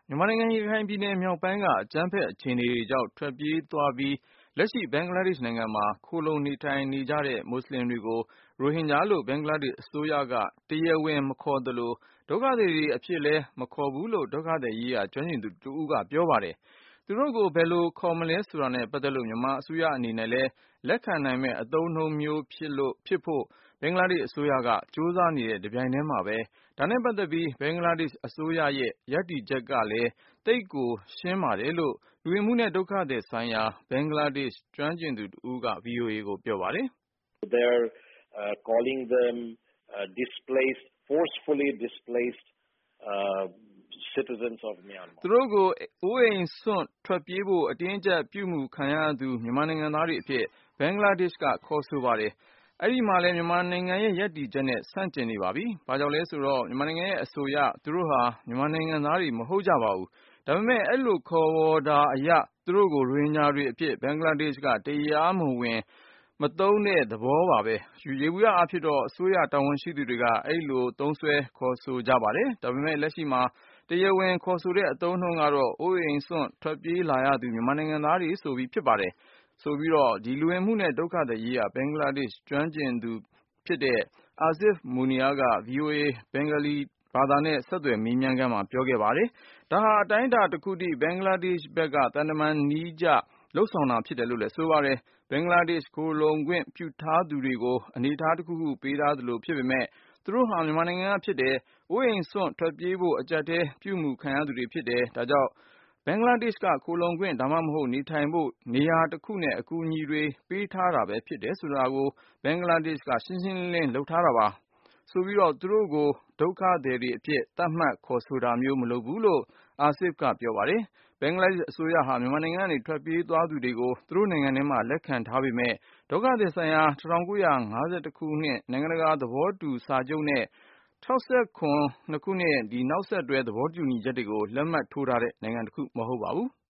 မြန်မာနိုင်ငံရခိုင်ပြည်နယ်မြောက်ပိုင်းကအကြမ်းဖက်အခြေအနေတွေကြောင့်ထွက်ပြေးသွားပြီးလက်ရှိဘင်္ဂလားဒေ့ရှ်နိုင်ငံမှာခိုလှုံနေထိုင်နေကြတဲ့မွတ်ဆလင်တွေကိုရိုဟင်ဂျာလို့ဘင်္ဂလားဒေ့ရှ်အစိုးရကတရားဝင်မခေါ်သလိုဒုက္ခသည်တွေအဖြစ်လည်းမခေါ်ဘူးလို့ဒုက္ခသည်ရေးရာကျွမ်းကျင်သူတဦးကပြောပါတယ်။သူတို့ကိုဘယ်လိုခေါ်မလဲဆိုတာနဲ့ပတ်သက်လို့မြန်မာအစိုးရအနေနဲ့လည်းလက်ခံနိုင်မယ့်အသုံးအနှုန်းမျိုးဖြစ်ဖို့ဘင်္ဂလားဒေ့ရှ်အစိုးရကကြိုးစားနေတဲ့တပြိုင်တည်းမှာပဲဒါနဲ့ပတ်သက်ပြီးဘင်္ဂလားဒေ့ရှ်အစိုးရရဲ့ရပ်တည်ချက်ကလည်းသိပ်ကိုရှင်းပါတယ်လို့လူဝင်မှုနဲ့ဒုက္ခသည်ဆိုင်ရာဘင်္ဂလားဒေ့ရှ်ကျွမ်းကျင်သူတဦးက VOA ကိုပြောပါတယ်။ They're calling them forcefully displaced citizens of Myanmar. သူတို့ကိုအိုးအိမ်စွန့်ထွက်ပြေးဖို့အတင်းအကျပ်ပြုမှုခံရသူမြန်မာနိုင်ငံသားတွေအဖြစ်ဘင်္ဂလားဒေ့ရှ်ကခေါ်ဆိုပါတယ်။အဲဒီမှာလည်းမြန်မာနိုင်ငံရဲ့ရပ်တည်ချက်နဲ့ဆန့်ကျင်နေပါပြီ။ဘာကြောင့်လဲဆိုတော့မြန်မာနိုင်ငံရဲ့အဆိုအရသူတို့ဟာမြန်မာနိုင်ငံသားတွေမဟုတ်ကြပါဘူး။ဒါပေမဲ့အဲ့လိုခေါ်ဝေါ်တာအရသူတို့ကိုရိုဟင်ဂျာတွေအဖြစ်ဘင်္ဂလားဒေ့ရှ်ကတရားမဝင်မသုံးတဲ့သဘောပါပဲ။ယေဘုယျအားဖြင့်တော့အစိုးရတာဝန်ရှိသူတွေကအဲဒီလိုသုံးစွဲခေါ်ဆိုကြပါတယ်။ဒါပေမဲ့လက်ရှိမှာတရားဝင်ခေါ်ဆိုတဲ့အသုံးအနှုန်းကတော့အိုးအိမ်စွန့်ထွက်ပြေးလာရသူမြန်မာနိုင်ငံသားတွေဆိုပြီးဖြစ်ပါတယ်။ဆိုပြီးတော့လူဝင်မှုနဲ့ဒုက္ခသည်ရေးရာဘင်္ဂလားဒေ့ရှ်ကျွမ်းကျင်သူAsif Munir က VOA ဘင်္ဂလီဘာသာနဲ့ဆက်သွယ်မေးမြန်းခန်းမှာပြောခဲ့ပါတယ်။ဒါဟာအတိုင်းအတာတခုထိဘင်္ဂလားဒေ့ရှ်ဘက်ကသံတမန်နည်းကျလုပ်ဆောင်တာဖြစ်တယ်လို့လည်းဆိုပါတယ်။ဘင်္ဂလားဒေ့ရှ်ခိုလှုံခွင့်ပြုထားသူတွေကိုအနေအထားတခုခုပေးထားသလိုဖြစ်ပေမဲ့သူတို့ဟာမြန်မာနိုင်ငံကဖြစ်တယ်။အိုးအိမ်စွန့်ထွက်ပြေးဖို့အကျပ်အတည်းပြုမှုခံရသူတွေဖြစ်တယ်။ဒါကြောင့်ဘင်္ဂလားဒေ့ရှ်ကခိုလှုံခွင့်ဒါမှမဟုတ်နေထိုင်ဖို့နေရာတခုနဲ့အကူအညီတွေပေးထားတာပဲဖြစ်တယ်ဆိုတာကိုဘင်္ဂလားဒေ့ရှ်ကရှင်းရှင်းလင်းလင်းလုပ်ထားတာပါ။ဆိုပြီးတော့သူတို့ကိုဒုက္ခသည်တွေအဖြစ်သတ်မှတ်ခေါ်ဆိုတာမျိုးမလုပ်ဘူးလို့Asif ကပြောပါတယ်။ဘင်္ဂလားဒေ့ရှ်အစိုးရဟာမြန်မာနိုင်ငံကနေထွက်ပြေးသွားသူတွေကိုသူတို့နိုင်ငံထဲမှာလက်ခံထားပေမဲ့ဒုက္ခသည်ဆိုင်ရာ1951ခုနှစ်နိုင်ငံတကာသဘောတူစာချုပ်နဲ့67ခုနှစ်နောက်ဆက်တွဲသဘောတူညီချက်တွေကိုလက်မှတ်ထိုးထားတဲ့နိုင်ငံတခုမဟုတ်ပါဘူး။